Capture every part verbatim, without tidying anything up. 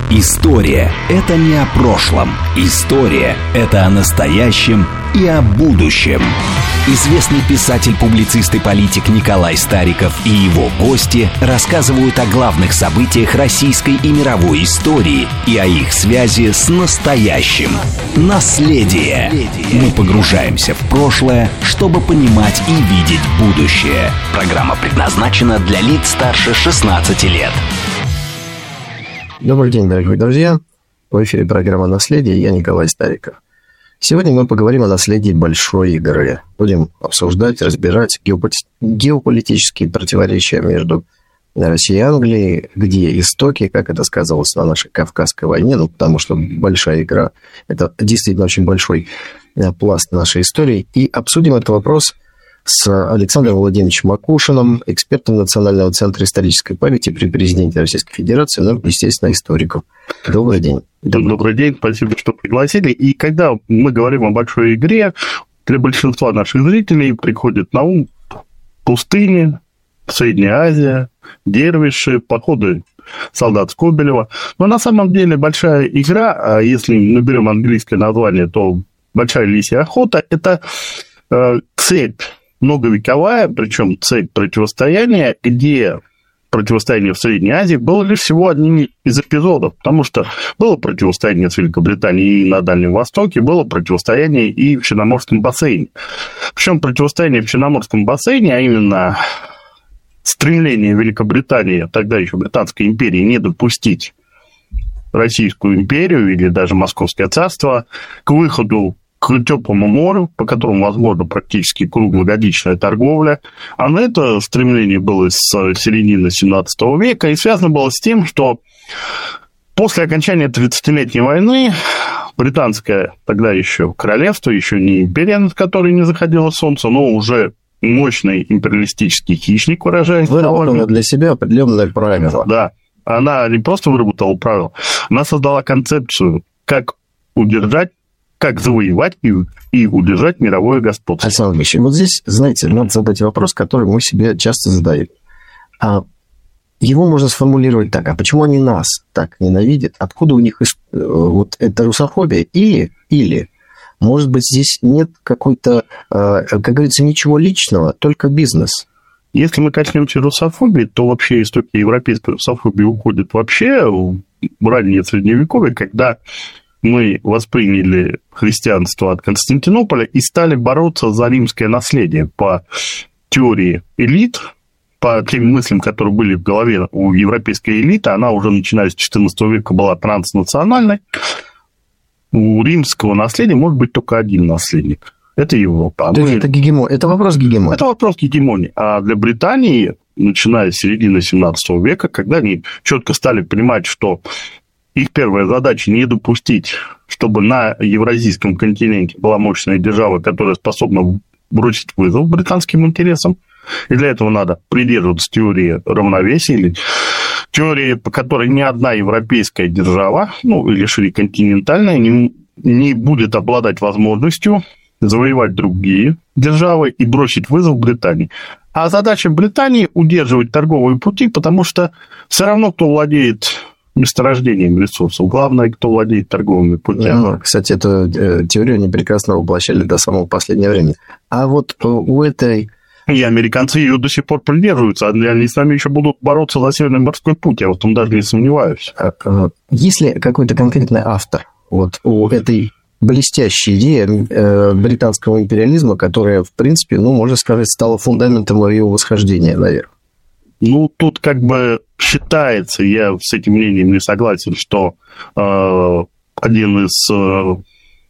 История – это не о прошлом. История – это о настоящем и о будущем. Известный писатель, публицист и политик Николай Стариков и его гости рассказывают о главных событиях российской и мировой истории и о их связи с настоящим. Наследие. Мы погружаемся в прошлое, чтобы понимать и видеть будущее. Программа предназначена для лиц старше шестнадцати лет. Добрый день, дорогие друзья. В эфире программа «Наследие». Я Николай Стариков. Сегодня мы поговорим о наследии большой игры. Будем обсуждать, разбирать геополитические противоречия между Россией и Англией, где истоки, как это сказалось на нашей Кавказской войне, ну, потому что большая игра – это действительно очень большой пласт нашей истории. И обсудим этот вопрос с Александром Владимировичем Макушиным, экспертом Национального центра исторической памяти при президенте Российской Федерации, ну, естественно, историком. Добрый день. Добрый. Добрый день, спасибо, что пригласили. И когда мы говорим о большой игре, для большинства наших зрителей приходит на ум пустыни, Средняя Азия, дервиши, походы солдат Скобелева. Но на самом деле большая игра, а если мы берем английское название, то большая лисья охота, это э, цепь многовековая, причем цепь противостояния, где противостояние в Средней Азии было лишь всего одним из эпизодов, потому что было противостояние с Великобританией и на Дальнем Востоке, было противостояние и в Черноморском бассейне. Причем противостояние в Черноморском бассейне, а именно стремление Великобритании, тогда еще Британской империи, не допустить Российскую империю или даже Московское царство к выходу к теплому морю, по которому возможно практически круглогодичная торговля. А на это стремление было с середины семнадцатого века и связано было с тем, что после окончания тридцатилетней войны британское тогда еще королевство, еще не империя, над которой не заходило солнце, но уже мощный империалистический хищник, выражаясь. Выработала для себя определенные правила. Да, она не просто выработала правила, она создала концепцию, как удержать, как завоевать и, и удержать мировое господство. Александр Ильич, вот здесь, знаете, надо задать вопрос, который мы себе часто задаем. А его можно сформулировать так: а почему они нас так ненавидят? Откуда у них вот эта русофобия? Или, или, может быть, здесь нет какой-то, как говорится, ничего личного, только бизнес? Если мы коснемся русофобии, то вообще истоки европейской русофобии уходят вообще в раннее Средневековье, когда мы восприняли христианство от Константинополя и стали бороться за римское наследие по теории элит, по тем мыслям, которые были в голове у европейской элиты. Она уже, начиная с четырнадцатого века, была транснациональной. У римского наследия может быть только один наследник. Это Европа. То есть мы... это, гегемон... это вопрос гегемонии. Это вопрос гегемонии. А для Британии, начиная с середины семнадцатого века, когда они четко стали понимать, что их первая задача не допустить, чтобы на евразийском континенте была мощная держава, которая способна бросить вызов британским интересам. И для этого надо придерживаться теории равновесия, или теории, по которой ни одна европейская держава, ну, или шире континентальная, не, не будет обладать возможностью завоевать другие державы и бросить вызов Британии. А задача Британии – удерживать торговые пути, потому что все равно, кто владеет месторождением ресурсов. Главное, кто владеет торговыми путями. Ну, кстати, эту теорию они прекрасно воплощали до самого последнего времени. А вот у этой... И американцы ее до сих пор придерживаются. Они с нами еще будут бороться за Северный морской путь. Я в этом даже не сомневаюсь. Есть ли какой-то конкретный автор вот у этой блестящей идеи британского империализма, которая, в принципе, ну, можно сказать, стала фундаментом ее восхождения наверх? Ну, тут как бы считается, я с этим мнением не согласен, что э, один из э,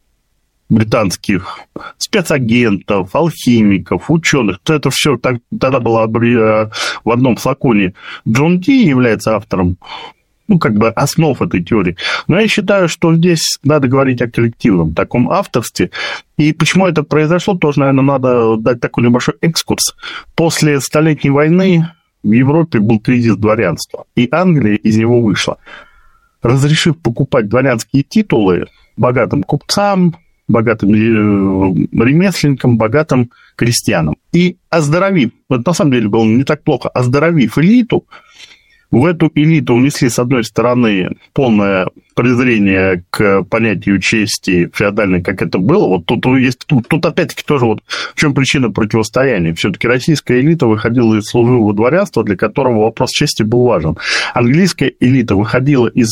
британских спецагентов, алхимиков, ученых, то это все так, тогда было э, в одном флаконе. Джон Ди является автором, ну, как бы основ этой теории. Но я считаю, что здесь надо говорить о коллективном таком авторстве. И почему это произошло, тоже, наверное, надо дать такой небольшой экскурс. После Столетней войны в Европе был кризис дворянства, и Англия из него вышла, разрешив покупать дворянские титулы богатым купцам, богатым ремесленникам, богатым крестьянам. И оздоровив, это на самом деле было не так плохо, оздоровив элиту, В эту элиту внесли, с одной стороны, полное презрение к понятию чести феодальной, как это было. Вот тут, есть, тут, тут опять-таки тоже вот в чем причина противостояния. Все-таки российская элита выходила из служилого дворянства, для которого вопрос чести был важен. Английская элита выходила из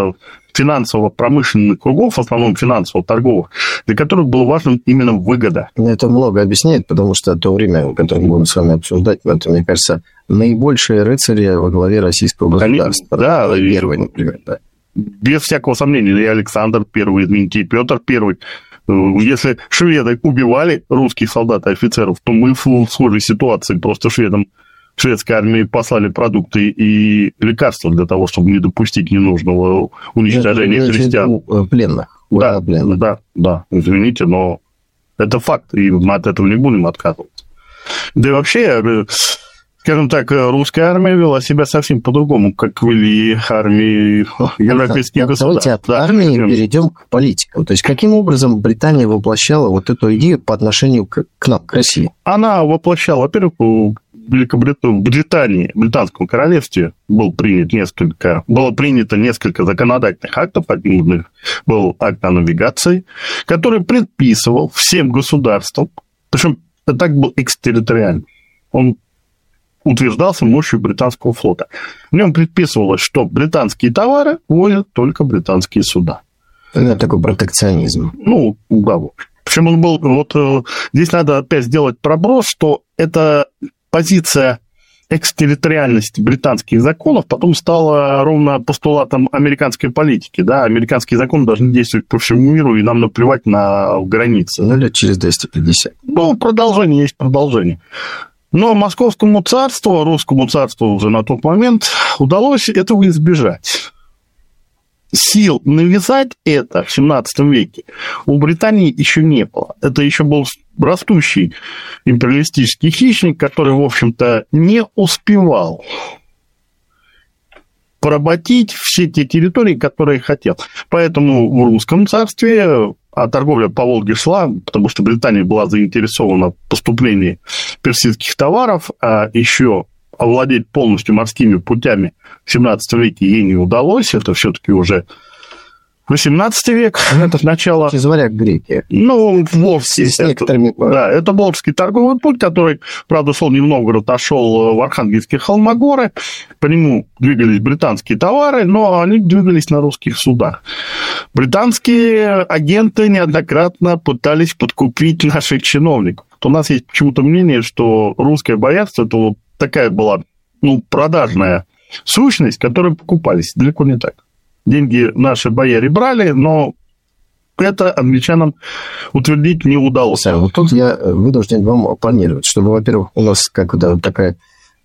финансово-промышленных кругов, в основном финансово-торговых, для которых было важно именно выгода. Это много объясняет, потому что то время, которое мы будем с вами обсуждать, это, мне кажется, наибольшие рыцари во главе российского государства. Да, первый, например, да. Без всякого сомнения, и Александр Первый, извините, и Петр Первый. Если шведы убивали русских солдат и офицеров, то мы в схожей ситуации просто шведам, шведской армии послали продукты и лекарства для того, чтобы не допустить ненужного уничтожения это, христиан. Пленных. Да, пленных. да, да, извините, но это факт, и мы от этого не будем отказываться. Да и вообще, скажем так, русская армия вела себя совсем по-другому, как вели армии европейских государств. Давайте от армии перейдем к политике. То есть, каким образом Британия воплощала вот эту идею по отношению к, к нам, к России? Она воплощала, во-первых, в Британии, в Британском королевстве был принят несколько, было принято несколько законодательных актов. Один из них был акт о навигации, который предписывал всем государствам, причем это так был экстерриториальный, он утверждался мощью британского флота. В нем предписывалось, что британские товары возят только британские суда. Это такой протекционизм. Ну, да. Причем он был... Вот здесь надо опять сделать проброс, что это позиция экстерриториальности британских законов потом стала ровно постулатом американской политики. Да? Американские законы должны действовать по всему миру, и нам наплевать на границы. Ну, лет через двести пятьдесят. Ну, продолжение есть продолжение. Но Московскому царству, русскому царству уже на тот момент удалось этого избежать. Сил навязать это в семнадцатом веке у Британии еще не было. Это еще был растущий империалистический хищник, который, в общем-то, не успевал поработить все те территории, которые хотел. Поэтому в русском царстве а торговля по Волге шла, потому что Британия была заинтересована в поступлении персидских товаров, а еще овладеть полностью морскими путями в семнадцатом веке ей не удалось. Это все-таки уже восемнадцатый век, это начало... Через варяг греки. Ну, Волжский. С некоторыми... Это, да, это Волжский торговый путь, который, правда, шел не в Новгород, а шел в Архангельские Холмогоры. По нему двигались британские товары, но они двигались на русских судах. Британские агенты неоднократно пытались подкупить наших чиновников. У нас есть почему-то мнение, что русское боярство – это вот такая была, ну, продажная сущность, которой покупались. Далеко не так. Деньги наши бояре брали, но это англичанам утвердить не удалось. Сэр, вот тут я вынужден вам оппонировать, чтобы, во-первых, у нас как-то такая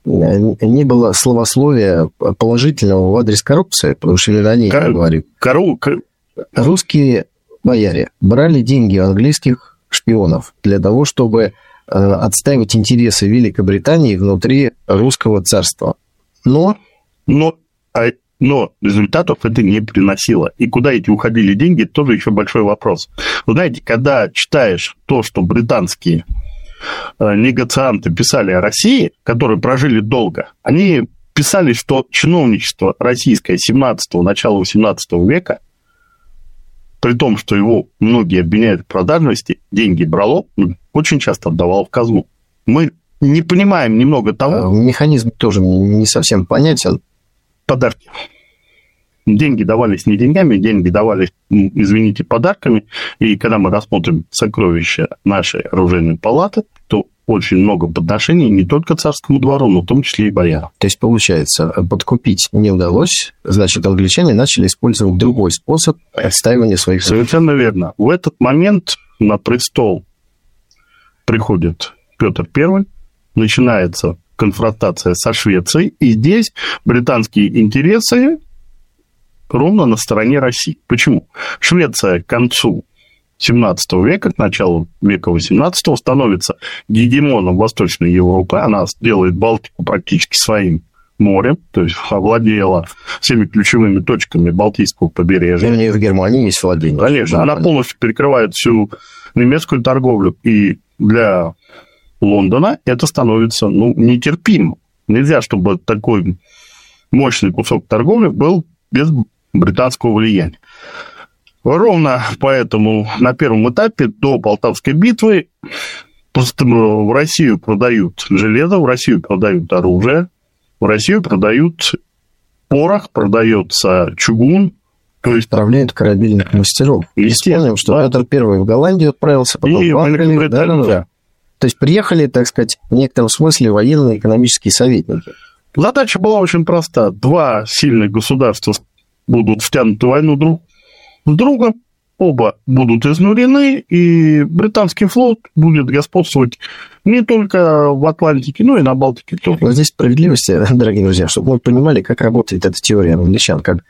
не было словословия положительного в адрес коррупции, потому что именно о ней я говорю. Кору... Русские бояре брали деньги у английских шпионов для того, чтобы отстаивать интересы Великобритании внутри русского царства. Но... Но... Но результатов это не приносило. И куда эти уходили деньги, это тоже еще большой вопрос. Вы знаете, когда читаешь то, что британские негацианты писали о России, которые прожили долго, они писали, что чиновничество российское семнадцатого, начала восемнадцатого века, при том, что его многие обвиняют в продажности, деньги брало, очень часто отдавало в казну. Мы не понимаем немного того... Механизм тоже не совсем понятен. Подарки. Деньги давались не деньгами, деньги давались, извините, подарками. И когда мы рассмотрим сокровища нашей оружейной палаты, то очень много подношений не только царскому двору, но в том числе и боярам. То есть, получается, подкупить не удалось, значит, англичане начали использовать другой способ отстаивания своих... Совершенно верно. В этот момент на престол приходит Петр Первый, начинается конфронтация со Швецией, и здесь британские интересы ровно на стороне России. Почему? Швеция к концу семнадцатого века, к началу века восемнадцатого становится гегемоном Восточной Европы, она делает Балтику практически своим морем, то есть овладела всеми ключевыми точками Балтийского побережья. И у нее в Германии есть владение. Конечно, она полностью перекрывает всю немецкую торговлю, и для Лондона это становится, ну, нетерпимым. Нельзя, чтобы такой мощный кусок торговли был без британского влияния. Ровно поэтому на первом этапе до Полтавской битвы в Россию продают железо, в Россию продают оружие, в Россию продают порох, продается чугун. То есть отправляют корабельных мастеров. Естественно, что Петр Первый в Голландию отправился, потом и в Англию. Да, да, да. То есть приехали, так сказать, в некотором смысле военно-экономические советники. Задача была очень проста. Два сильных государства будут втянуты в войну друг с другом, оба будут изнурены, и британский флот будет господствовать не только в Атлантике, но и на Балтике тоже. Вот здесь справедливости, дорогие друзья, чтобы мы понимали, как работает эта теория англичан, как,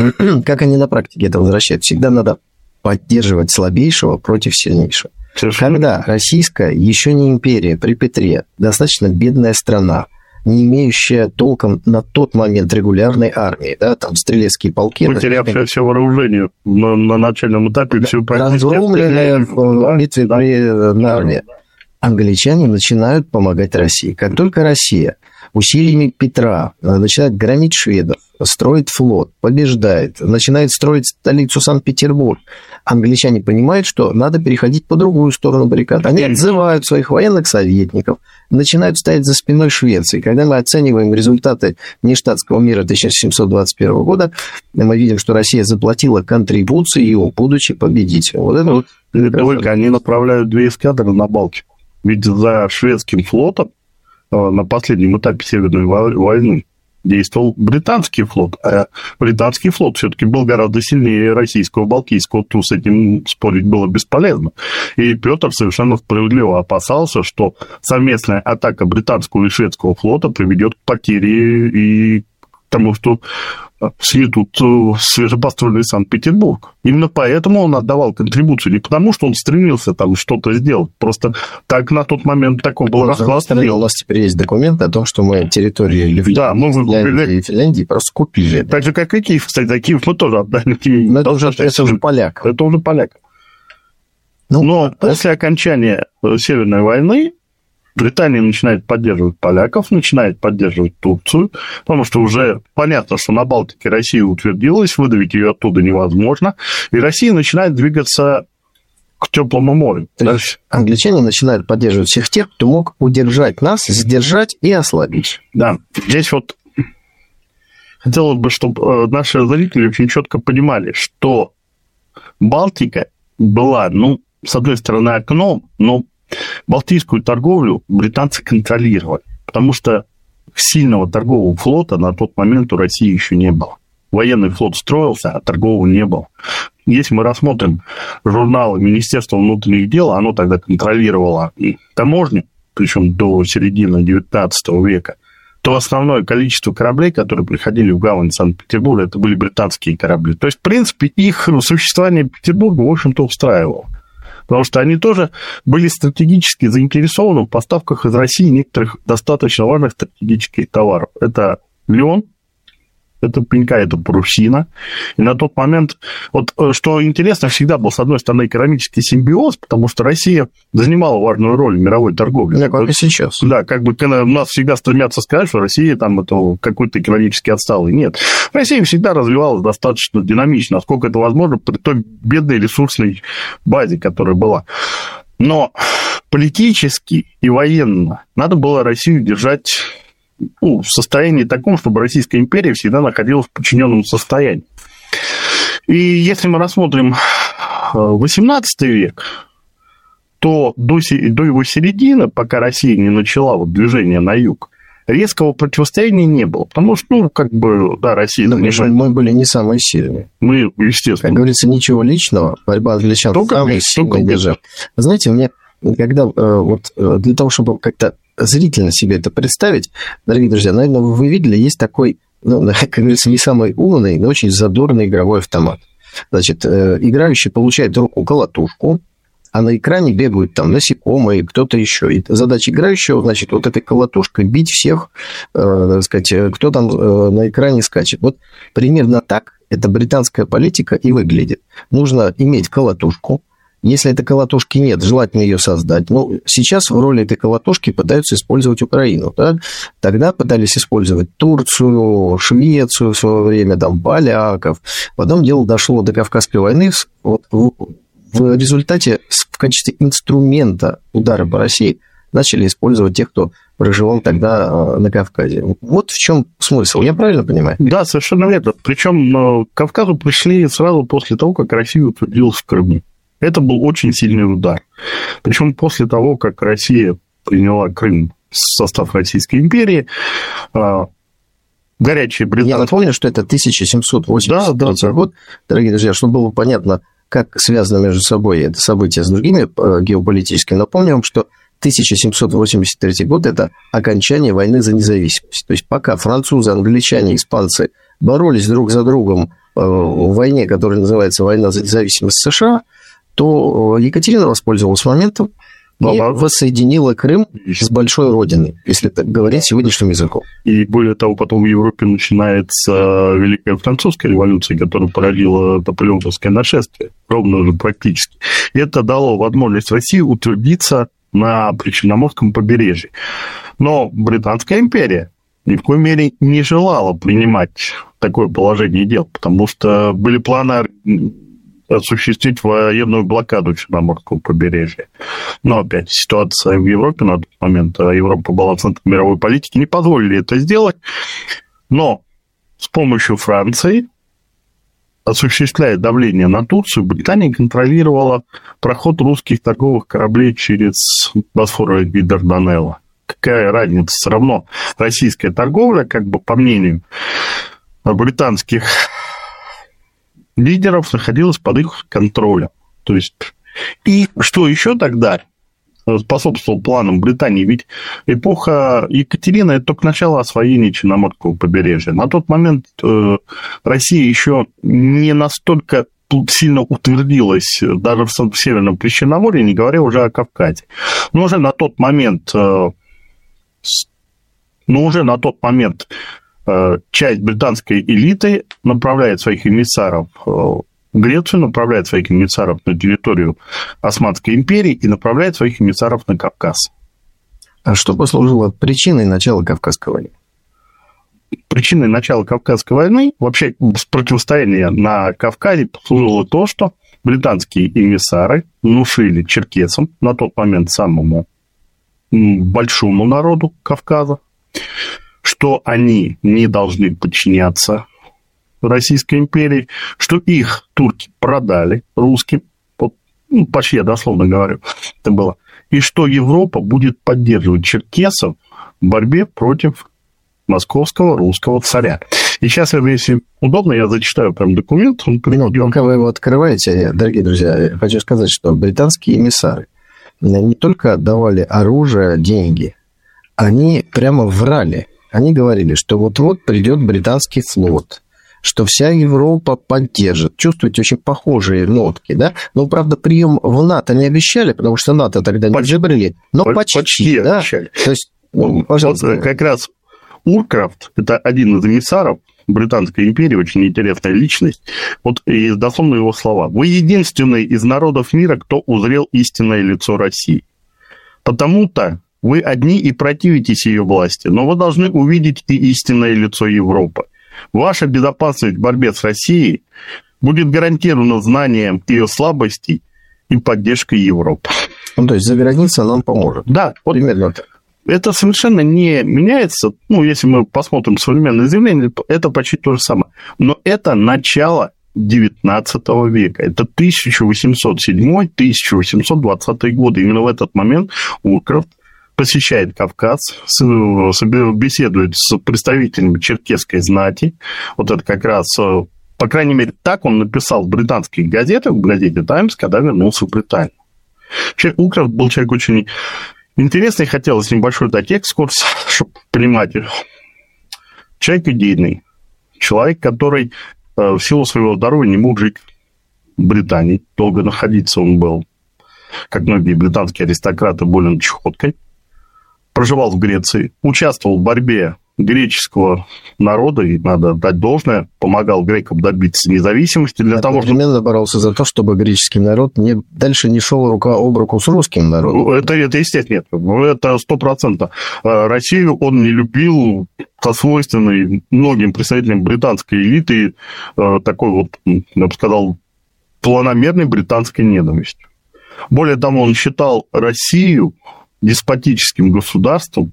как они на практике это возвращают. Всегда надо поддерживать слабейшего против сильнейшего. Совершенно. Когда российская, еще не империя, при Петре, достаточно бедная страна, не имеющая толком на тот момент регулярной армии, да, там стрелецкие полки. Потерявшая все вооружение на, на начальном этапе. Все разгромленная в битве да. на армии. Англичане начинают помогать России. Как только Россия усилиями Петра начинает громить шведов, строит флот, побеждает, начинает строить столицу Санкт-Петербург, англичане понимают, что надо переходить по другую сторону баррикад. Они отзывают своих военных советников, начинают стоять за спиной Швеции. Когда мы оцениваем результаты Ништадтского мира тысяча семьсот двадцать первого года, мы видим, что Россия заплатила контрибуцию, будучи победителем. Вот это вот... Только они направляют две эскадры на Балтику. Ведь за шведским флотом на последнем этапе Северной войны действовал британский флот, а британский флот все-таки был гораздо сильнее российского, балтийского, то с этим спорить было бесполезно. И Петр совершенно справедливо опасался, что совместная атака британского и шведского флота приведет к потере и к тому, что сметут свежепостроенный Санкт-Петербург. Именно поэтому он отдавал контрибуцию. Не потому, что он стремился там что-то сделать. Просто так на тот момент такой был расклад. У нас теперь есть документы о том, что мы территорию Ливии, да, мы Финляндии и Финляндии просто купили. Так же, как и Киев. Кстати, Киев мы тоже отдали. Но это уже, это уже поляк. Это уже поляк. Ну, Но после окончания Северной войны Британия начинает поддерживать поляков, начинает поддерживать Турцию, потому что уже понятно, что на Балтике Россия утвердилась, выдавить ее оттуда невозможно, и Россия начинает двигаться к теплому морю. То есть англичане начинают поддерживать всех тех, кто мог удержать нас, сдержать и ослабить. Да, здесь вот хотелось бы, чтобы наши зрители очень четко понимали, что Балтика была, ну, с одной стороны, окном, но Балтийскую торговлю британцы контролировали, потому что сильного торгового флота на тот момент у России еще не было. Военный флот строился, а торгового не было. Если мы рассмотрим журналы Министерства внутренних дел, оно тогда контролировало таможню, причем до середины девятнадцатого века, то основное количество кораблей, которые приходили в гавань Санкт-Петербурга, это были британские корабли. То есть, в принципе, их существование Петербурга, в общем-то, устраивало. Потому что они тоже были стратегически заинтересованы в поставках из России некоторых достаточно важных стратегических товаров. Это лен, это пенька, это парусина. И на тот момент, вот что интересно, всегда был, с одной стороны, экономический симбиоз, потому что Россия занимала важную роль в мировой торговле. Да, как и сейчас. Да, как бы у нас всегда стремятся сказать, что Россия там это какой-то экономически отсталый. Нет. Россия всегда развивалась достаточно динамично, насколько это возможно, при той бедной ресурсной базе, которая была. Но политически и военно надо было Россию держать, ну, в состоянии таком, чтобы Российская империя всегда находилась в подчиненном состоянии. И если мы рассмотрим восемнадцатый век, то до, до его середины, пока Россия не начала вот движение на юг, резкого противостояния не было. Потому что, ну, как бы, да, Россия... Ну, конечно, мы были не самые сильные. Мы, естественно. Как говорится, ничего личного, борьба англичан самая сильная держава. Знаете, у меня, когда вот для того, чтобы как-то зрительно себе это представить, дорогие друзья, наверное, вы видели, есть такой, ну, как говорится, не самый умный, но очень задорный игровой автомат. Значит, играющий получает в руку колотушку, а на экране бегают там насекомые, кто-то еще. И задача играющего, значит, вот этой колотушкой бить всех, э, так сказать, кто там э, на экране скачет. Вот примерно так эта британская политика и выглядит. Нужно иметь колотушку, Если этой колотушки нет, желательно ее создать. Ну, сейчас в роли этой колотушки пытаются использовать Украину. Да? Тогда пытались использовать Турцию, Швецию в свое время, там, поляков. Потом дело дошло до Кавказской войны. Вот в результате в качестве инструмента удара по России начали использовать тех, кто проживал тогда на Кавказе. Вот в чем смысл, я правильно понимаю? Да, совершенно верно. Причем к Кавказу пришли сразу после того, как Россия утвердилась в Крыму. Это был очень сильный удар. Причем после того, как Россия приняла Крым в состав Российской империи, горячие британцы... Я напомню, что это тысяча семьсот восемьдесят третий да, да, год. Дорогие друзья, чтобы было понятно, как связано между собой это событие с другими геополитическими, напомню вам, что тысяча семьсот восемьдесят третий год – это окончание войны за независимость. То есть, пока французы, англичане, испанцы боролись друг за другом в войне, которая называется «Война за независимость США», то Екатерина воспользовалась моментом и воссоединила Крым с большой родиной, если так говорить сегодняшним языком. И более того, потом в Европе начинается Великая Французская революция, которая породила наполеоновское нашествие, ровно уже практически. И это дало возможность России утвердиться на Причерноморском побережье. Но Британская империя ни в коей мере не желала принимать такое положение дел, потому что были планы осуществить военную блокаду Черноморского побережья. Но опять ситуация в Европе на тот момент, а Европа была в центре мировой политики, не позволили это сделать. Но с помощью Франции, осуществляя давление на Турцию, Британия контролировала проход русских торговых кораблей через Босфор и Дарданеллы. Какая разница? Все равно российская торговля, как бы по мнению британских лидеров, находилась под их контролем. То есть, и что еще тогда способствовало планам Британии? Ведь эпоха Екатерины – это только начало освоения Черноморского побережья. На тот момент Россия еще не настолько сильно утвердилась даже в Северном Причерноморье, не говоря уже о Кавказе. Но уже на тот момент, но уже на тот момент часть британской элиты направляет своих эмиссаров в Грецию, направляет своих эмиссаров на территорию Османской империи и направляет своих эмиссаров на Кавказ. А что послужило причиной начала Кавказской войны? Причиной начала Кавказской войны, вообще противостояния на Кавказе, послужило то, что британские эмиссары внушили черкесам, на тот момент самому большому народу Кавказа, что они не должны подчиняться Российской империи, что их турки продали русским, вот, ну, почти я дословно говорю, это было, и что Европа будет поддерживать черкесов в борьбе против московского русского царя. И сейчас, если удобно, я зачитаю прям документ. Он Минуту, пока вы его открываете, дорогие друзья, я хочу сказать, что британские эмиссары не только давали оружие, деньги, они прямо врали. Они говорили, что вот-вот придет британский флот, что вся Европа поддержит. Чувствуете, очень похожие нотки, да? Но, правда, прием в НАТО не обещали, потому что НАТО тогда не жебрили, но почти, почти да? обещали. То есть, ну, пожалуйста. Вот как раз Уркрафт, это один из эмиссаров Британской империи, очень интересная личность. Вот и дословно его слова. «Вы единственный из народов мира, кто узрел истинное лицо России. Потому-то вы одни и противитесь ее власти, но вы должны увидеть и истинное лицо Европы. Ваша безопасность в борьбе с Россией будет гарантирована знанием ее слабостей и поддержкой Европы». Ну, то есть за границей нам поможет. Да, вот примерно так. Это совершенно не меняется. Ну, если мы посмотрим современные заявления, это почти то же самое. Но это начало девятнадцатого века. Это тысяча восемьсот седьмой - тысяча восемьсот двадцатый годы. Именно в этот момент Уркрафт посещает Кавказ, беседует с представителями черкесской знати. Вот это как раз, по крайней мере, так он написал в британских газетах, в газете «Таймс», когда вернулся в Британию. Вообще, Уркрафт был человек очень интересный, хотелось небольшой дать экскурс, чтобы понимать. Человек идейный, человек, который в силу своего здоровья не мог жить в Британии, долго находиться он был, как многие британские аристократы, болен чехоткой. Проживал в Греции, участвовал в борьбе греческого народа, и надо дать должное, помогал грекам добиться независимости для того, чтобы... Одновременно боролся за то, чтобы греческий народ не, дальше не шел рука об руку с русским народом. Это, это естественно, нет. Это сто процентов. Россию он не любил со свойственной многим представителям британской элиты такой вот, я бы сказал, планомерной британской ненавистью. Более того, он считал Россию деспотическим государством,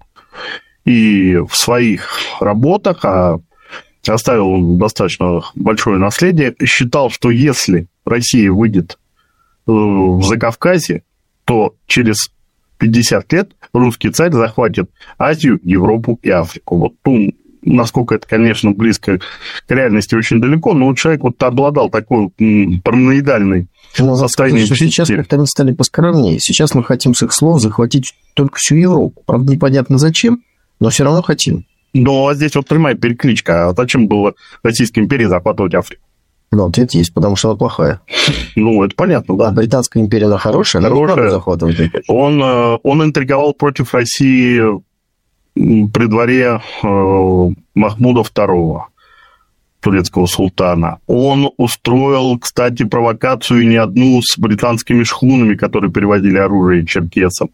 и в своих работах, а оставил достаточно большое наследие, считал, что если Россия выйдет в Закавказье, то через пятьдесят лет русский царь захватит Азию, Европу и Африку. Вот, ну, насколько это, конечно, близко к реальности, очень далеко, но человек вот обладал такой параноидальной состоянием. Сейчас как-то они стали поскромнее. Сейчас мы хотим с их слов захватить только всю Европу. Правда, непонятно зачем, но все равно хотим. Но здесь вот прямая перекличка. А зачем было Российской империи захватывать Африку? Ну, ответ есть, потому что она плохая. Ну, это понятно, да. А Британская империя, она хорошая, она хорошая. Захватывать. Он, он интриговал против России при дворе Махмуда второго, турецкого султана. Он устроил, кстати, провокацию не одну с британскими шхунами, которые перевозили оружие черкесам.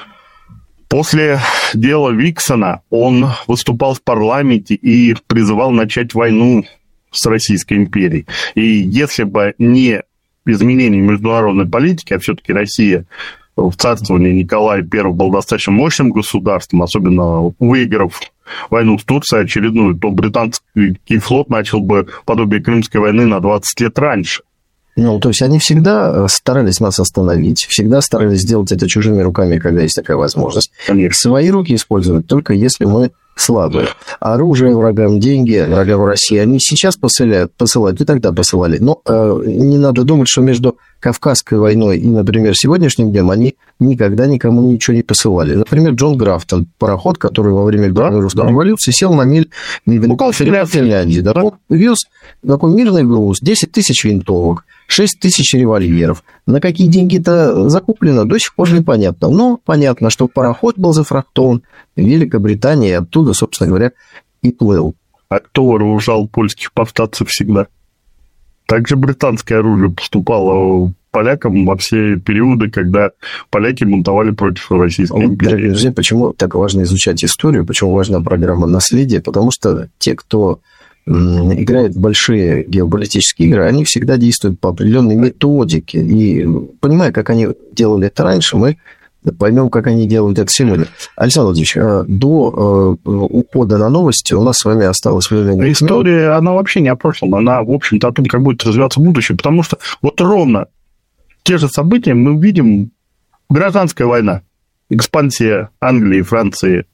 После дела Виксона он выступал в парламенте и призывал начать войну с Российской империей. И если бы не изменение международной политики, а все-таки Россия в царствовании Николая Первого был достаточно мощным государством, особенно выиграв войну с Турцией очередную, то британский флот начал бы подобие Крымской войны на двадцать лет раньше. Ну, то есть они всегда старались нас остановить, всегда старались сделать это чужими руками, когда есть такая возможность. Конечно. Свои руки использовать только если мы слабые. Оружие врагам, деньги врагам России они сейчас посылают, посылают и тогда посылали. Но э, не надо думать, что между Кавказской войной и, например, сегодняшним днем они никогда никому ничего не посылали. Например, Джон Графтон, пароход, который во время да, русской да. революции сел на мель в Финляндии. Да, да. Вез такой мирный груз, десять тысяч винтовок, шесть тысяч револьверов. На какие деньги это закуплено, до сих пор непонятно. Но понятно, что пароход был зафрахтован в Великобритании, и оттуда, собственно говоря, и плыл. А кто вооружал польских повстанцев всегда? Также британское оружие поступало полякам во все периоды, когда поляки бунтовали против Российской империи. Дорогие друзья, почему так важно изучать историю, почему важна программа «Наследие»? Потому что те, кто играют в большие геополитические игры, они всегда действуют по определенной методике. И понимая, как они делали это раньше, мы поймем, как они делают это сегодня. Александр Владимирович, до ухода на новости у нас с вами осталось время. История, она вообще не о прошлом, она, в общем-то, о том, как будет развиваться будущее, потому что вот ровно те же события мы видим: гражданская война, экспансия Англии, Франции,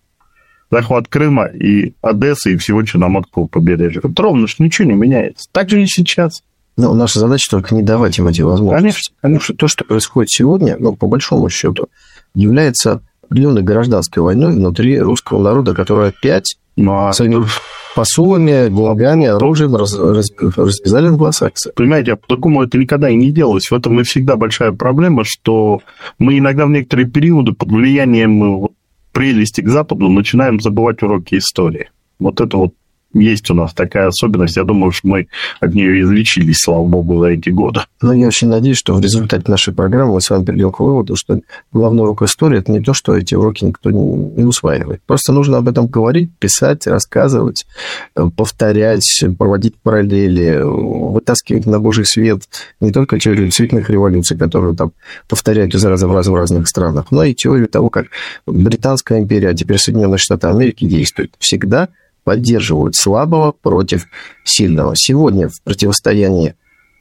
захват Крыма и Одессы и всего Черноморского побережья. Вот ровно что ничего не меняется. Так же и сейчас. Ну, наша задача только не давать им эти возможности. Конечно, конечно. То, что происходит сегодня, ну, по большому счету, является определенной гражданской войной внутри русского народа, который опять ну, а... своими посулами, благами, оружием раз, раз, развязали англосаксы. Понимаете, а по-такому это никогда и не делалось. В этом и всегда большая проблема, что мы иногда в некоторые периоды под влиянием прелести к Западу начинаем забывать уроки истории. Вот это вот есть у нас такая особенность. Я думаю, что мы от нее излечились, слава богу, за эти годы. Но я очень надеюсь, что в результате нашей программы мы с вами придем к выводу, что главный урок истории – это не то, что эти уроки никто не усваивает. Просто нужно об этом говорить, писать, рассказывать, повторять, проводить параллели, вытаскивать на божий свет не только теорию цветных революций, которую там повторяют из раза в раз в разных странах, но и теорию того, как Британская империя, а теперь Соединенные Штаты Америки действуют. Всегда поддерживают слабого против сильного. Сегодня в противостоянии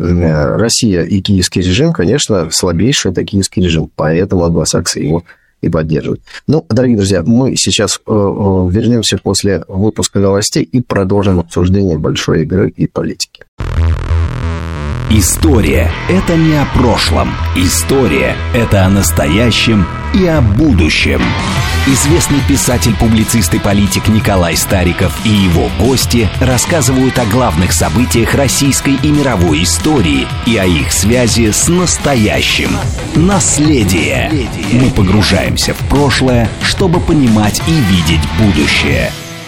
Россия и киевский режим, конечно, слабейший это киевский режим, поэтому англосаксы его и поддерживают. Ну, дорогие друзья, мы сейчас вернемся после выпуска новостей и продолжим обсуждение большой игры и политики. История – это не о прошлом. История – это о настоящем и о будущем. Известный писатель, публицист и политик Николай Стариков и его гости рассказывают о главных событиях российской и мировой истории и о их связи с настоящим. Наследие. Мы погружаемся в прошлое, чтобы понимать и видеть будущее.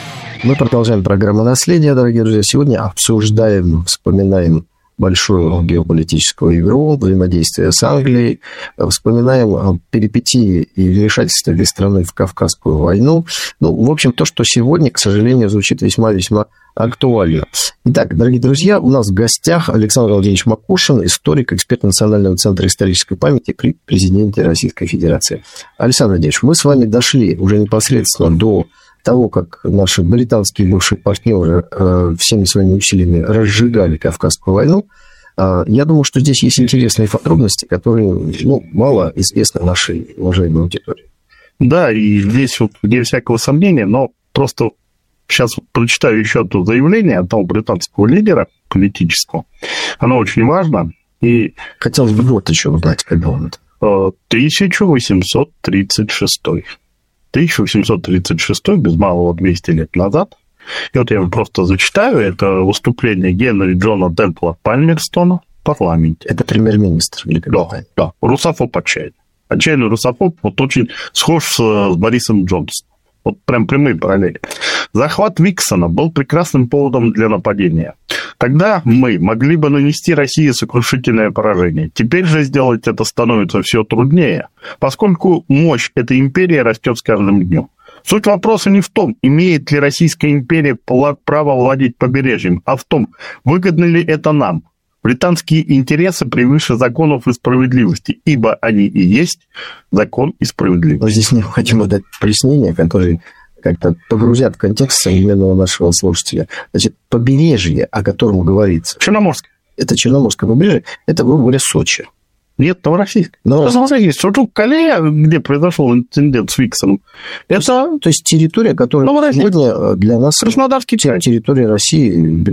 Мы продолжаем программу «Наследие», дорогие друзья. Сегодня обсуждаем, вспоминаем большую геополитическую игру, взаимодействие с Англией, вспоминаем перипетии и вмешательства этой страны в Кавказскую войну. Ну, в общем, то, что сегодня, к сожалению, звучит весьма-весьма актуально. Итак, дорогие друзья, у нас в гостях Александр Владимирович Макушин, историк, эксперт Национального центра исторической памяти при президенте Российской Федерации. Александр Владимирович, мы с вами дошли уже непосредственно до того, как наши британские бывшие партнеры э, всеми своими усилиями разжигали Кавказскую войну. Э, я думаю, что здесь есть интересные подробности, которые ну, мало известны нашей уважаемой аудитории. Да, и здесь вот вне всякого сомнения, но просто сейчас прочитаю еще одно заявление одного британского лидера политического. Оно очень важно. И хотелось бы вот еще узнать, когда он это. тысяча восемьсот тридцать шестой. тысяча восемьсот тридцать шестой, без малого двести лет назад. И вот я вам просто зачитаю. Это выступление Генри Джона Темпла Пальмерстона в парламенте. Это премьер-министр Великобритании. Да, да. Русофоб отчаянный. Отчаянный русофоб вот очень схож с, с Борисом Джонсоном. Вот прям прямые параллели. Захват Виксона был прекрасным поводом для нападения. Тогда мы могли бы нанести России сокрушительное поражение. Теперь же сделать это становится все труднее, поскольку мощь этой империи растет с каждым днем. Суть вопроса не в том, имеет ли Российская империя право владеть побережьем, а в том, выгодно ли это нам. Британские интересы превыше законов и справедливости, ибо они и есть закон и справедливость. Но здесь необходимо дать пояснение, которое как-то погрузят в контекст современного нашего слушателя. Значит, побережье, о котором говорится... Черноморское. Это Черноморское побережье, это, грубо говоря, Сочи. Нет, Новороссийск. Новороссийск. Суджук-Кале, где произошел инцидент с Виксоном, это... То есть территория, которая сегодня для нас... Краснодарский край. Территория России,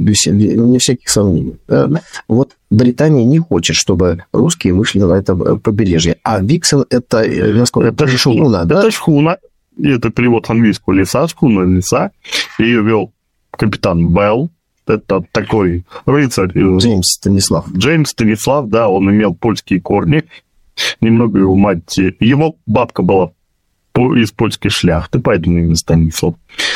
вне всяких сомнений. Вот Британия не хочет, чтобы русские вышли на это побережье. А Виксон это... Насколько... Это шхуна. Да? Это шхуна. Это перевод английского леса, шхуна леса. Ее вел капитан Белл. Это такой рыцарь. Джеймс Станислав. Джеймс Станислав, да, он имел польские корни. Немного его мать... Его бабка была из польской шляхты, поэтому именно Станислав.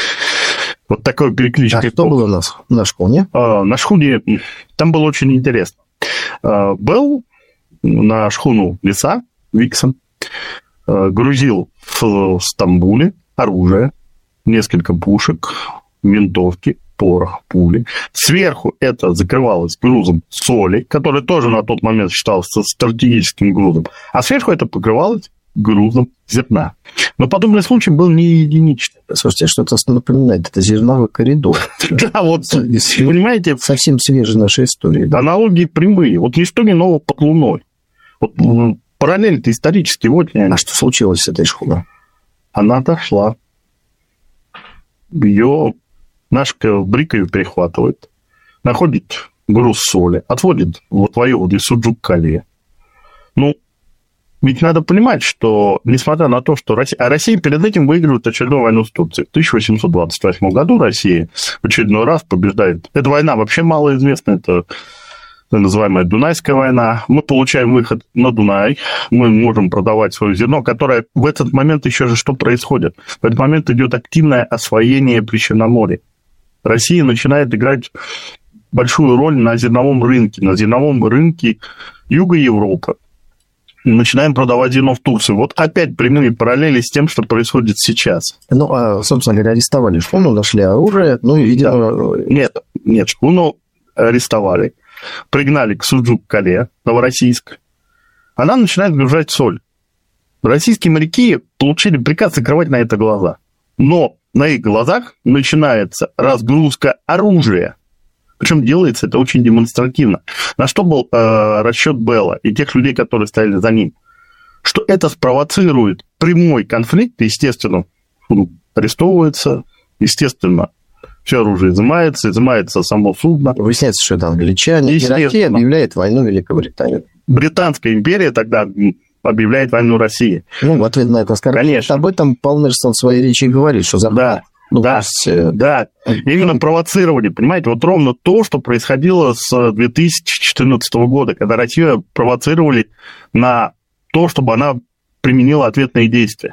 Вот такой перекличка. А кто был у нас на шхуне? А, на шхуне... Там было очень интересно. А, был на шхуну леса, Виксон, а, грузил в Стамбуле оружие, несколько пушек, винтовки, порох, пули. Сверху это закрывалось грузом соли, который тоже на тот момент считался стратегическим грузом. А сверху это покрывалось грузом зерна. Но подобный случай был не единичный. Слушайте, что-то напоминает. Это зерновой коридор. Да, вот, понимаете... Совсем свежая наша история. Аналогии прямые. Вот ничто не ново под луной. Вот параллель-то исторически. Вот а что случилось с этой шхуной? Она дошла. Ее... Наш брик ее перехватывает, находит груз соли, отводит в твою вот Суджук-Кале. Ну, ведь надо понимать, что, несмотря на то, что Россия... А Россия перед этим выигрывает очередную войну с Турцией. В тысяча восемьсот двадцать восьмом году Россия в очередной раз побеждает. Эта война вообще малоизвестна, это так называемая Дунайская война. Мы получаем выход на Дунай, мы можем продавать свое зерно, которое в этот момент еще же что происходит? В этот момент идет активное освоение Причерноморья. Россия начинает играть большую роль на зерновом рынке, на зерновом рынке Юга Европы. Начинаем продавать зерно в Турцию. Вот опять прямые параллели с тем, что происходит сейчас. Ну, а, собственно говоря, арестовали шхуну, нашли оружие, ну, и, видимо... Нет, нет, шхуну арестовали. Пригнали к Суджук-Кале, Новороссийск. Она начинает гружать соль. Российские моряки получили приказ закрывать на это глаза. Но на их глазах начинается разгрузка оружия. Причем делается это очень демонстративно. На что был э, расчет Белла и тех людей, которые стояли за ним? Что это спровоцирует прямой конфликт, естественно, арестовывается, естественно, все оружие изымается, изымается само судно. Выясняется, что это англичане. И Россия объявляет войну Великобритании. Британская империя тогда объявляет войну России. Ну, в ответ на это скажем. Конечно. Об этом Палмерстон в своей речи говорит, что за... Да, ну, да, есть... да. Именно провоцировали, понимаете, вот ровно то, что происходило с две тысячи четырнадцатого года, когда Россию провоцировали на то, чтобы она применила ответные действия.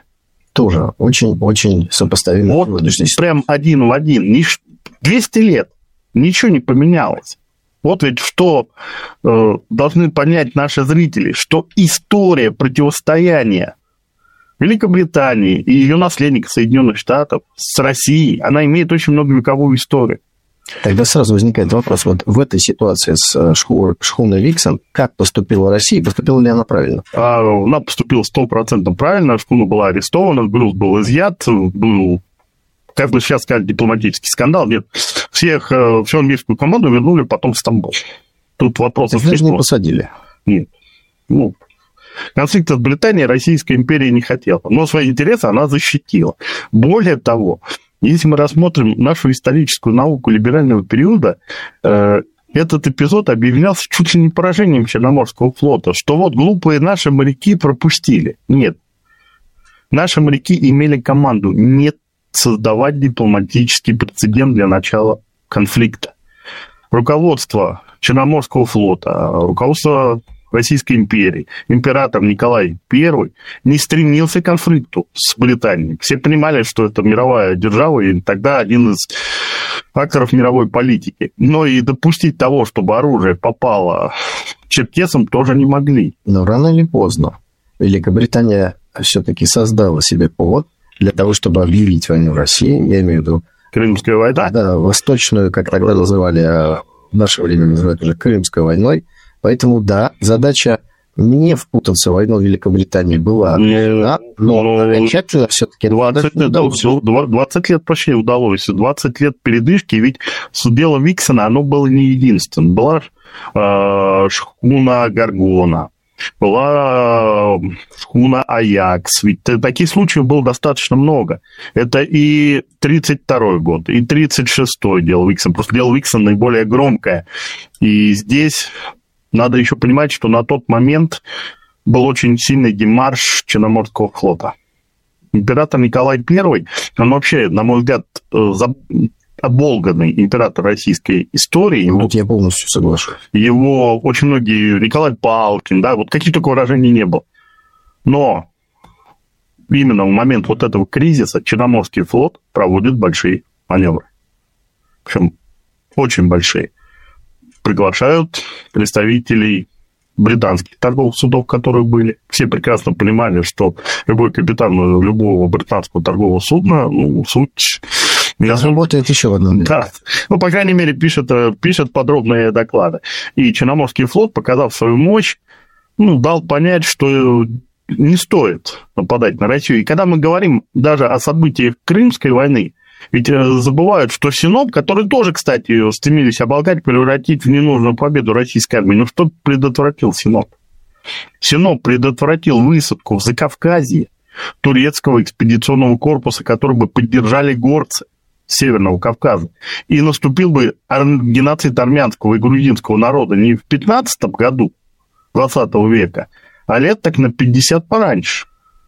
Тоже очень-очень сопоставимо. Вот прям один в один. двести лет. Ничего не поменялось. Вот ведь что э, должны понять наши зрители, что история противостояния Великобритании и ее наследника Соединенных Штатов с Россией, она имеет очень многовековую историю. Тогда сразу возникает вопрос, вот в этой ситуации с шхуной Виксон, как поступила Россия, поступила ли она правильно? Она поступила сто процентов правильно, шхуна была арестована, груз был изъят, был, как бы сейчас сказать, дипломатический скандал. Нет, всех, всю английскую команду вернули потом в Стамбул. Тут вопросов нет. не посадили? Нет. Ну, конфликта с Британией Российская империя не хотела, но свои интересы она защитила. Более того, если мы рассмотрим нашу историческую науку либерального периода, э, этот эпизод объявлялся чуть ли не поражением Черноморского флота, что вот глупые наши моряки пропустили. Нет. Наши моряки имели команду не создавать дипломатический прецедент для начала конфликта. Руководство Черноморского флота, руководство Российской империи, император Николай Первый не стремился к конфликту с Британией. Все понимали, что это мировая держава, и тогда один из акторов мировой политики. Но и допустить того, чтобы оружие попало черкесам, тоже не могли. Но рано или поздно Великобритания все-таки создала себе повод для того, чтобы объявить войну России, я имею в виду... Крымская война? Да, восточную, как тогда называли, а в наше время называют уже Крымской войной. Поэтому, да, задача не впутаться в войну Великобритании была, да, но окончательно все-таки... двадцать лет, двадцать лет почти удалось. двадцать лет передышки, ведь дело Виксона, оно было не единственным. Была э, шхуна Гаргона, была шхуна Аякс. Ведь таких случаев было достаточно много. Это и тридцать второй год, и тридцать шестой дело Виксона. Просто дело Виксона наиболее громкое. И здесь... Надо еще понимать, что на тот момент был очень сильный демарш Черноморского флота. Император Николай Первый, он вообще, на мой взгляд, оболганный император российской истории. Вот его, я полностью соглашусь. Его очень многие... Николай Палкин, да, вот каких только выражений не было. Но именно в момент вот этого кризиса Черноморский флот проводит большие маневры. Причем очень большие. Приглашают представителей британских торговых судов, которые были. Все прекрасно понимали, что любой капитан любого британского торгового судна, ну, суть... Работает еще в одном. Да. Ну, по крайней мере, пишет, пишет подробные доклады. И Черноморский флот, показав свою мощь, ну, дал понять, что не стоит нападать на Россию. И когда мы говорим даже о событиях Крымской войны, ведь забывают, что Синоп, который тоже, кстати, стремились оболгать, превратить в ненужную победу российской армии, ну что предотвратил Синоп? Синоп предотвратил высадку в Закавказье турецкого экспедиционного корпуса, который бы поддержали горцы Северного Кавказа. И наступил бы геноцид армянского и грузинского народа не в пятнадцатом году двадцатого века, а лет так на пятьдесят пораньше.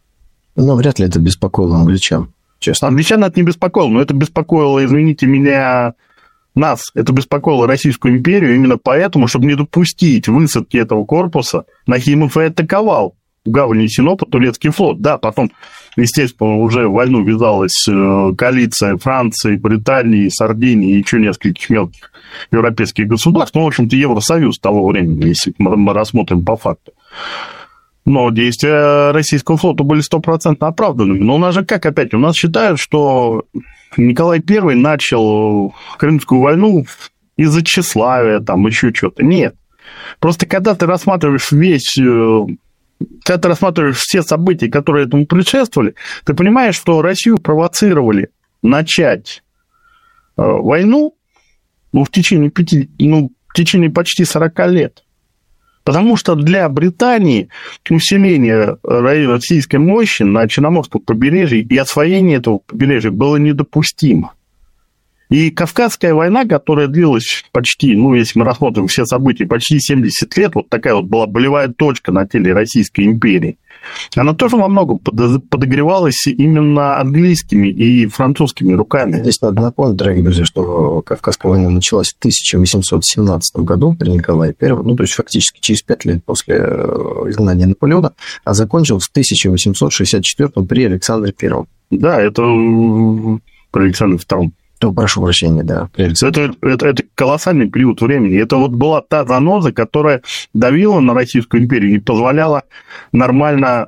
Но вряд ли это беспокоило англичан. Честно. Англичан это не беспокоило, но это беспокоило, извините меня, нас. Это беспокоило Российскую империю именно поэтому, чтобы не допустить высадки этого корпуса, Нахимов и атаковал в гавани Синопа турецкий флот. Да, потом, естественно, уже в войну ввязалась коалиция Франции, Британии, Сардинии и еще нескольких мелких европейских государств. Ну, в общем-то, Евросоюз того времени, если мы рассмотрим по факту. Но действия российского флота были стопроцентно оправданными. Но у нас же как опять? У нас считают, что Николай Первый начал Крымскую войну из-за тщеславия, там еще что-то. Нет. Просто когда ты рассматриваешь весь... Когда ты рассматриваешь все события, которые этому предшествовали, ты понимаешь, что Россию провоцировали начать войну ну, в течение пяти, ну, в течение почти сорока лет. Потому что для Британии усиление российской мощи на Черноморском побережье и освоение этого побережья было недопустимо. И Кавказская война, которая длилась почти, ну, если мы рассмотрим все события, почти семьдесят лет, вот такая вот была болевая точка на теле Российской империи. она тоже во многом подогревалась именно английскими и французскими руками. Здесь надо напомнить, дорогие друзья, что Кавказская война началась в тысяча восемьсот семнадцатом году при Николае Первом, ну, то есть фактически через пять лет после изгнания Наполеона, а закончилась в тысяча восемьсот шестьдесят четвёртом при Александре Первом. Да, это при Александре Втором. То, прошу прощения, да. Это, это, это колоссальный период времени. Это вот была та заноза, которая давила на Российскую империю, не позволяла нормально,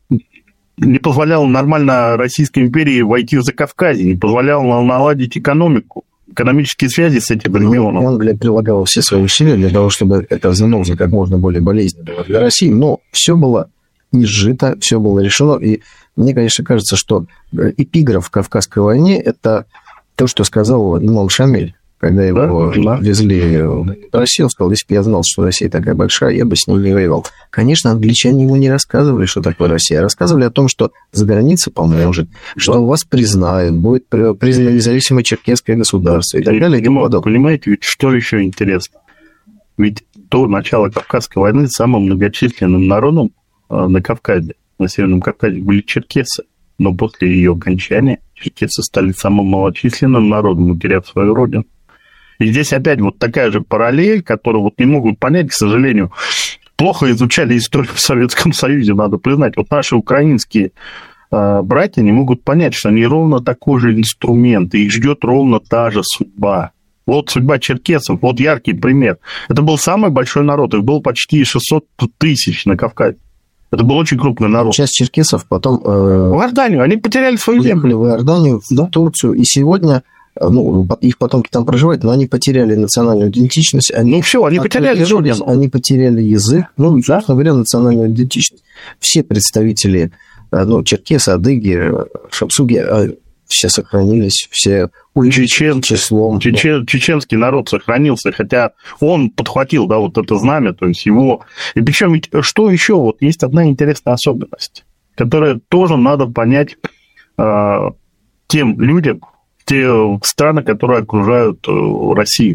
не позволяла нормально Российской империи войти в Закавказье, не позволяла наладить экономику, экономические связи с этим регионом. Англия прилагала все свои усилия для того, чтобы эта заноза как можно более болезненна была для России, но все было изжито, все было решено, и мне, конечно, кажется, что эпиграф в Кавказской войне – это то, что сказал имам Шамиль, когда его да, везли в Россию, он сказал, если бы я знал, что Россия такая большая, я бы с ним не воевал. Конечно, англичане ему не рассказывали, что такое Россия, рассказывали о том, что за границей поможет, что вас признают, будет признано независимое черкесское государство и так далее. И тому подобное. Понимаете, ведь что еще интересно? Ведь до начала Кавказской войны самым многочисленным народом на Кавказе, на Северном Кавказе, были черкесы. Но после ее окончания черкесы стали самым малочисленным народом, утеряв свою родину. И здесь опять вот такая же параллель, которую вот не могут понять, к сожалению. Плохо изучали историю в Советском Союзе, надо признать. Вот наши украинские э, братья не могут понять, что они ровно такой же инструмент, и их ждет ровно та же судьба. Вот судьба черкесов, вот яркий пример. Это был самый большой народ, их было почти шестьсот тысяч на Кавказе. Это был очень крупный народ. Часть черкесов потом... Э, в Иорданию, они потеряли свою землю. В Иорданию, в Турцию, и сегодня... Ну, их потомки там проживают, но они потеряли национальную идентичность. Они, ну, все, они потеряли родину. Они потеряли язык, ну, да? собственно говоря, национальную идентичность. Все представители, ну, черкесы, адыги, шапсуги, все сохранились, все Чечен, числом. Чечен, чеченский народ сохранился, хотя он подхватил, да, вот это знамя, то есть его... И причем, ведь что еще? Вот есть одна интересная особенность, которая тоже надо понять э, тем людям, те страны, которые окружают Россию.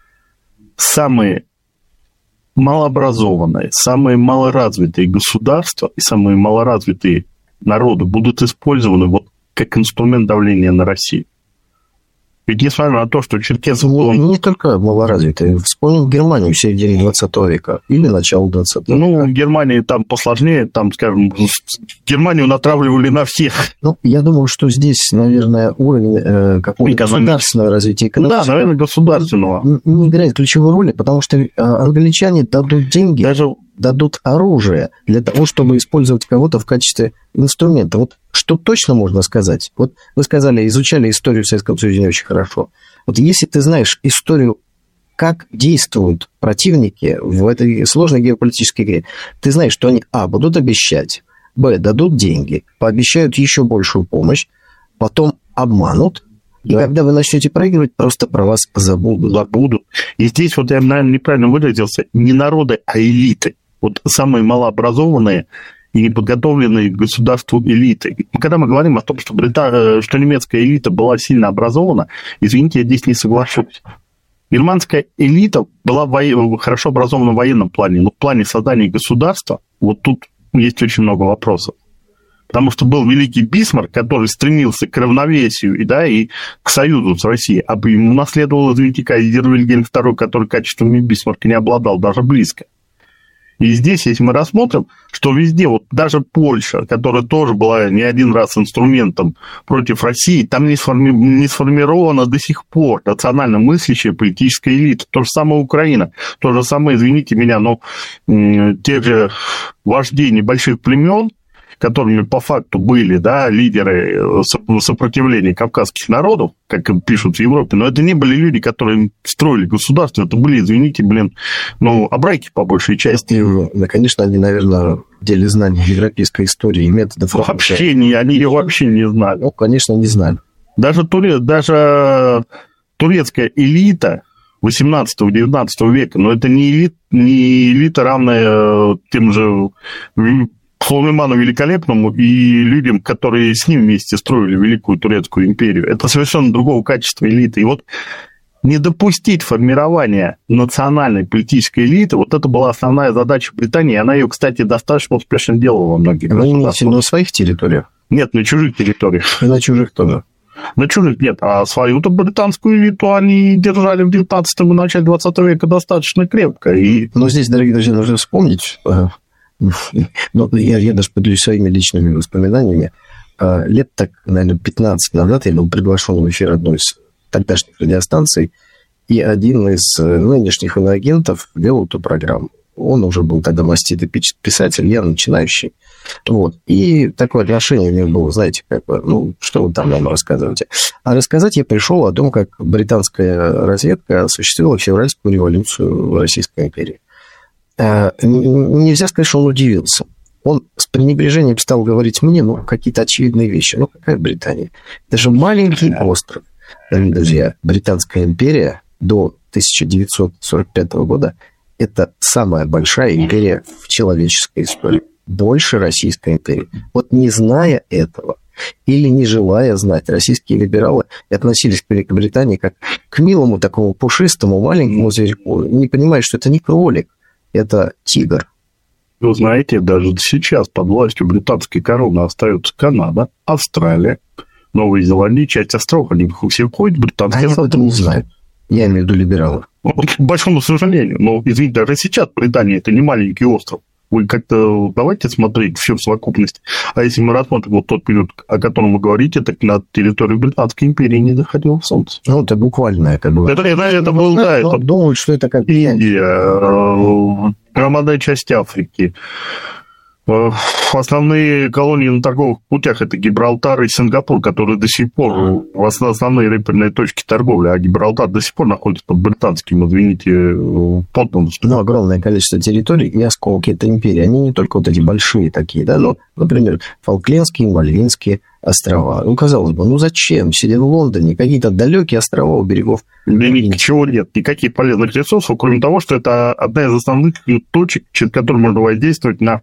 Самые малообразованные, самые малоразвитые государства и самые малоразвитые народы будут использованы вот как инструмент давления на Россию. Ведь несмотря на то, что черкесы... Ну, он... Не только малоразвитые. Вспомним Германию в середине двадцатого века или начало двадцатого века. Ну, в Германии там посложнее, там, скажем, Германию натравливали на всех. Ну, я думаю, что здесь, наверное, уровень э, какого-то государственного развития. Да, наверное, государственного. Не играет ключевой роли, потому что англичане дадут деньги, даже дадут оружие для того, чтобы использовать кого-то в качестве инструмента. Вот что точно можно сказать? Вот вы сказали, изучали историю в Советском Союзе не очень хорошо. Вот если ты знаешь историю, как действуют противники в этой сложной геополитической игре, ты знаешь, что они, а, будут обещать, б, дадут деньги, пообещают еще большую помощь, потом обманут, и да. Когда вы начнете проигрывать, просто про вас забудут. Забудут. И здесь вот я, наверное, неправильно выразился, не народы, а элиты. Вот самые малообразованные и неподготовленные к государству элиты. Когда мы говорим о том, что, Брита... что немецкая элита была сильно образована, извините, я здесь не соглашусь. Германская элита была во... хорошо образована в военном плане, но в плане создания государства вот тут есть очень много вопросов. Потому что был великий Бисмарк, который стремился к равновесию и, да, и к союзу с Россией, а ему наследовал, извините, кайзер Вильгельм второй, который качествами Бисмарка не обладал даже близко. И здесь, если мы рассмотрим, что везде, вот даже Польша, которая тоже была не один раз инструментом против России, там не, сформи... не сформирована до сих пор национально мыслящая политическая элита. То же самое Украина, то же самое, извините меня, но те же вожди небольших племен, которыми по факту были, да, лидеры сопротивления кавказских народов, как пишут в Европе, но это не были люди, которые строили государство, это были, извините, блин, ну, абрайки по большей части. Да, конечно, они, наверное, в деле знания европейской истории и методов... Вообще не, они ее вообще не знали. Ну, конечно, не знали. Даже, туре, даже турецкая элита восемнадцатого-девятнадцатого века, но это не элита, не элита, равная тем же... Сулейману Великолепному и людям, которые с ним вместе строили Великую Турецкую империю. Это совершенно другого качества элиты. И вот не допустить формирования национальной политической элиты, вот это была основная задача Британии, и она ее, кстати, достаточно успешно делала во многих государствах. Вы имеете на своих территориях? Нет, на чужих территориях. И на чужих тоже? На чужих нет, а свою-то британскую элиту они держали в девятнадцатом и начале двадцатого века достаточно крепко. И... Но здесь, дорогие друзья, нужно вспомнить, но я, я даже поделюсь своими личными воспоминаниями. Лет так, наверное, пятнадцать назад я был приглашен в эфир одной из тогдашних радиостанций, и один из нынешних иноагентов вел эту программу. Он уже был тогда маститый писатель, я начинающий. Вот. И такое отношение у них было, знаете, как бы, ну, что вы там нам рассказываете. А рассказать я пришел о том, как британская разведка осуществила февральскую революцию в Российской империи. Нельзя сказать, что он удивился. Он с пренебрежением стал говорить мне, ну, какие-то очевидные вещи. Ну, какая Британия? Это же маленький остров. Дорогие друзья, Британская империя до тысяча девятьсот сорок пятого года – это самая большая империя в человеческой истории. Больше Российской империи. Вот не зная этого или не желая знать, российские либералы относились к Великобритании как к милому такому пушистому маленькому зверьку, не понимая, что это не кролик, это тигр. Вы знаете, даже сейчас под властью британской короны остаются Канада, Австралия, Новая Зеландия, часть островов, они все входят в британские... Они об этом не знают. Я имею в виду либералов. К большому сожалению. Но, извините, даже сейчас Британия – это не маленький остров. Вы как-то давайте смотреть всю совокупность. А если мы рассмотрим вот тот период, о котором вы говорите, так на территорию Британской империи не доходило солнце. Ну, это буквально. Как бы... Это, это, это было, да, это... Думают, что это как... Индия, громадная часть Африки. Основные колонии на торговых путях – это Гибралтар и Сингапур, которые до сих пор основные реперные точки торговли, а Гибралтар до сих пор находится под британским, извините, подданством. Ну, огромное количество территорий и осколки этой империи. Они не только вот эти большие такие, да, но, например, Фолклендские, Мальвинские острова. Ну, казалось бы, ну зачем? Сидя в Лондоне, какие-то далекие острова у берегов. Да ничего нет, никаких полезных ресурсов, кроме того, что это одна из основных точек, через которую можно воздействовать на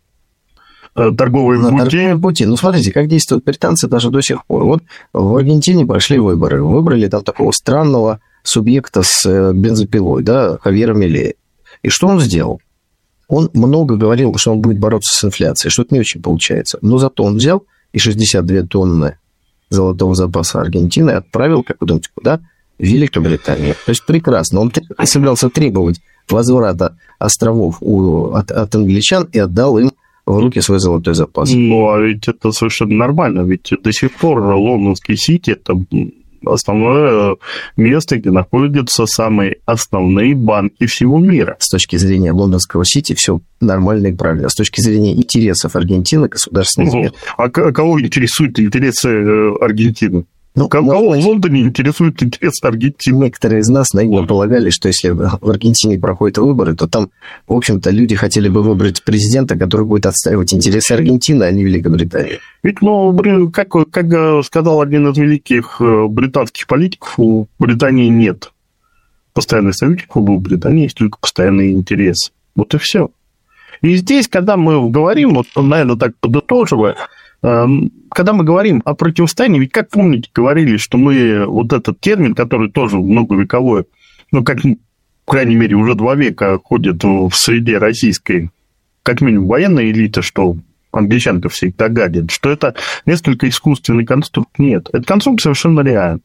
торговые на пути. Торговые пути. Ну, смотрите, как действуют британцы даже до сих пор. Вот в Аргентине прошли выборы. Выбрали там такого странного субъекта с бензопилой, да, Хавьера Милея. И что он сделал? Он много говорил, что он будет бороться с инфляцией, что-то не очень получается. Но зато он взял и шестьдесят две тонны золотого запаса Аргентины отправил, как вы думаете, куда? В Великобританию. То есть прекрасно. Он собирался требовать возврата островов у, от, от англичан и отдал им в руки свой золотой запас. Ну, а ведь это совершенно нормально, ведь до сих пор лондонский Сити – это основное место, где находятся самые основные банки всего мира. С точки зрения лондонского Сити все нормально и правильно. С точки зрения интересов Аргентины, государственных ну, нет. А кого интересуют интересы Аргентины? Ну, Кого в Лондоне интересует интерес Аргентины? Некоторые из нас наивно полагали, что если в Аргентине проходят выборы, то там, в общем-то, люди хотели бы выбрать президента, который будет отстаивать интересы Аргентины, а не Великобритании. Ведь, ну, как, как сказал один из великих британских политиков, у Британии нет постоянных союзников, у Британии есть только постоянные интересы. Вот и все. И здесь, когда мы говорим, вот, наверное, так подытоживая, когда мы говорим о противостоянии, ведь, как помните, говорили, что мы вот этот термин, который тоже многовековой, ну, как, по крайней мере, уже два века ходит в среде российской, как минимум, военной элиты, что англичанка всегда гадит, что это несколько искусственный конструкт. Нет, этот конструкт совершенно реальный.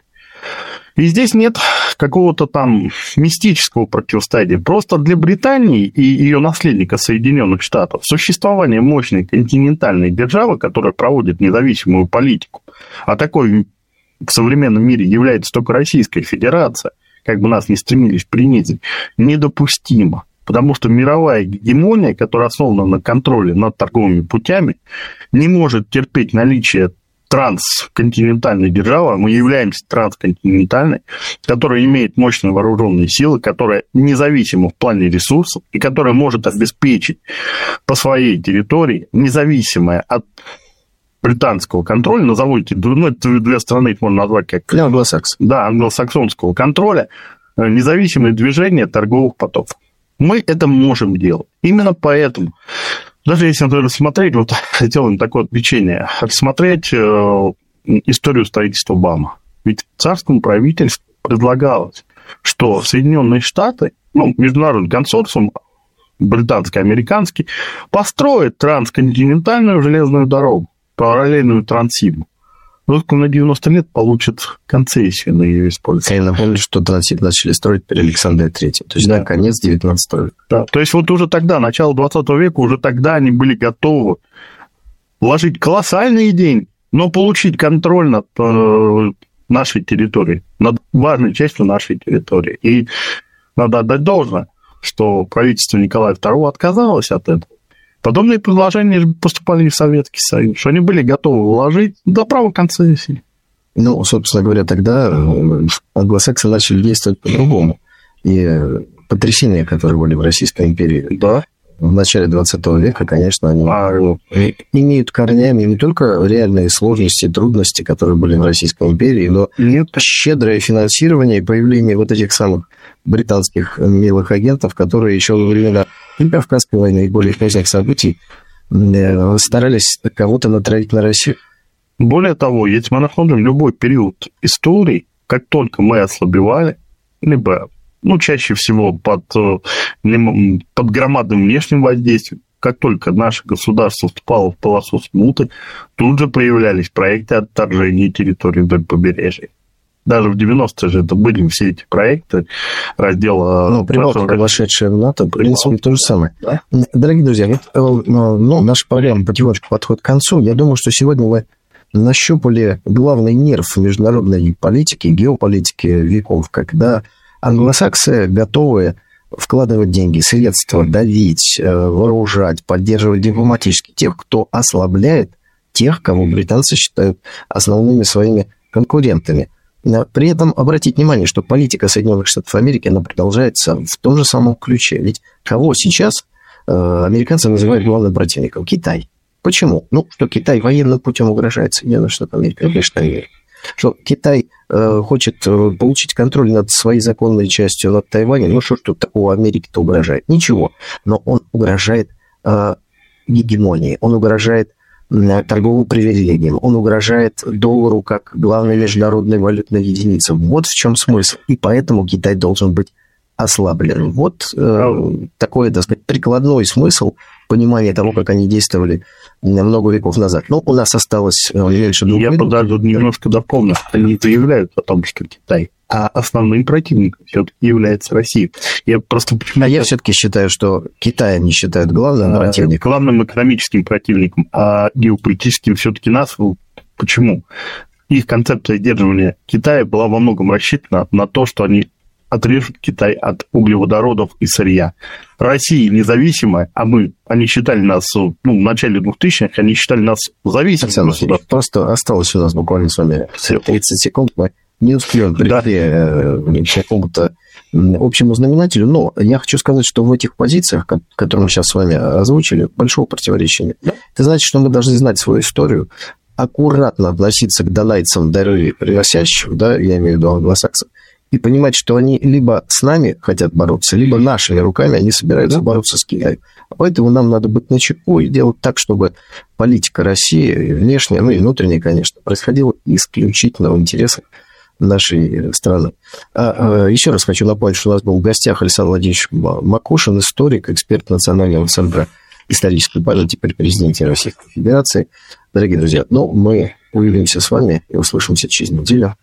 И здесь нет какого-то там мистического противостояния. Просто для Британии и ее наследника Соединенных Штатов существование мощной континентальной державы, которая проводит независимую политику, а такой в современном мире является только Российская Федерация, как бы нас ни стремились принизить, недопустимо. Потому что мировая гегемония, которая основана на контроле над торговыми путями, не может терпеть наличие трансконтинентальной державы, мы являемся трансконтинентальной, которая имеет мощные вооруженные силы, которая независима в плане ресурсов и которая может обеспечить по своей территории, независимая от британского контроля, назовите, ну, это две страны, их можно назвать как... Англосакс. Да, англосаксонского контроля, независимое движение торговых потоков. Мы это можем делать. Именно поэтому... Даже если рассмотреть, вот сделаем такое отвлечение, рассмотреть э, историю строительства БАМа. Ведь царскому правительству предлагалось что Соединенные Штаты, ну, международный консорциум, британско-американский, построит трансконтинентальную железную дорогу, параллельную Транссибу. Только на девяносто лет получит концессию на ее использование. Я напомню, что Транссиб начали строить при Александре Третьем, то есть, да, конец девятнадцатого века. Да, то есть, вот уже тогда, начало двадцатого века, уже тогда они были готовы вложить колоссальные деньги, но получить контроль над э, нашей территорией, над важной частью нашей территории. И надо отдать должное, что правительство Николая второго отказалось от этого. Подобные предложения поступали и в Советский Союз, что они были готовы вложить до права концессии. Ну, собственно говоря, тогда англосаксы начали действовать по-другому. И потрясения, которые были в Российской империи, да, в начале двадцатого века, конечно, они а... имеют корнями не только реальные сложности и трудности, которые были в Российской империи, но Нет. щедрое финансирование и появление вот этих самых британских милых агентов, которые еще во времена Кавказской войны и более поздних событий старались кого-то натравить на Россию. Более того, если мы находим любой период истории, как только мы ослабевали, либо, ну, чаще всего под, под громадным внешним воздействием, как только наше государство вступало в полосу смуты, тут же появлялись проекты отторжения территории вдоль побережья. Даже в девяностые же это были все эти проекты раздела... Ну, Прибалтика, вошедшая в НАТО, в принципе, то же самое. Да? Дорогие друзья, вот, ну, наша программа потихонечку подходит к концу. Я думаю, что сегодня мы нащупали главный нерв международной политики, геополитики веков, когда англосаксы готовы вкладывать деньги, средства, давить, вооружать, поддерживать дипломатически тех, кто ослабляет тех, кого британцы считают основными своими конкурентами. При этом обратить внимание, что политика Соединенных Штатов Америки, она продолжается в том же самом ключе. Ведь кого сейчас э, американцы называют главным противником? Китай. Почему? Ну, что Китай военным путем угрожает Соединенным Штатам Америки, конечно, не верю. Что Китай э, хочет э, получить контроль над своей законной частью, над Тайванем. Ну, что ж тут такого Америке-то угрожает? Ничего. Но он угрожает э, гегемонии, он угрожает торговым привилегиям, он угрожает доллару как главной международной валютной единице. Вот в чем смысл. И поэтому Китай должен быть ослаблен. Вот э, такой, так сказать, прикладной смысл понимания того, как они действовали много веков назад. Но у нас осталось меньше двух Я минут. Я даже немножко дополню. Они заявляют о том, что Китай, а основным противником все-таки является Россия. Я просто... А я все-таки считаю, что Китай они считают главным а, противником. Главным экономическим противником, а геополитическим все-таки нас. Почему? Их концепция сдерживания Китая была во многом рассчитана на то, что они отрежут Китай от углеводородов и сырья. Россия независимая, а мы, они считали нас, ну, в начале двухтысячных, они считали нас зависимыми. Просто осталось у нас буквально с вами тридцать секунд, мы не успеем прийти да. к какому-то общему знаменателю, но я хочу сказать, что в этих позициях, которые мы сейчас с вами озвучили, большого противоречия нет. Да. Это значит, что мы должны знать свою историю, аккуратно относиться к донайцам дороги приносящим, да, я имею в виду англосаксов, и понимать, что они либо с нами хотят бороться, либо нашими руками они собираются бороться с Китаем. Поэтому нам надо быть начеку и делать так, чтобы политика России, внешняя, ну и внутренняя, конечно, происходила исключительно в интересах нашей страны. А, а, еще раз хочу напомнить, что у нас был в гостях Александр Владимирович Макушин, историк, эксперт Национального центра исторической памяти при президенте Российской Федерации. Дорогие друзья, ну, мы увидимся с вами и услышимся через неделю.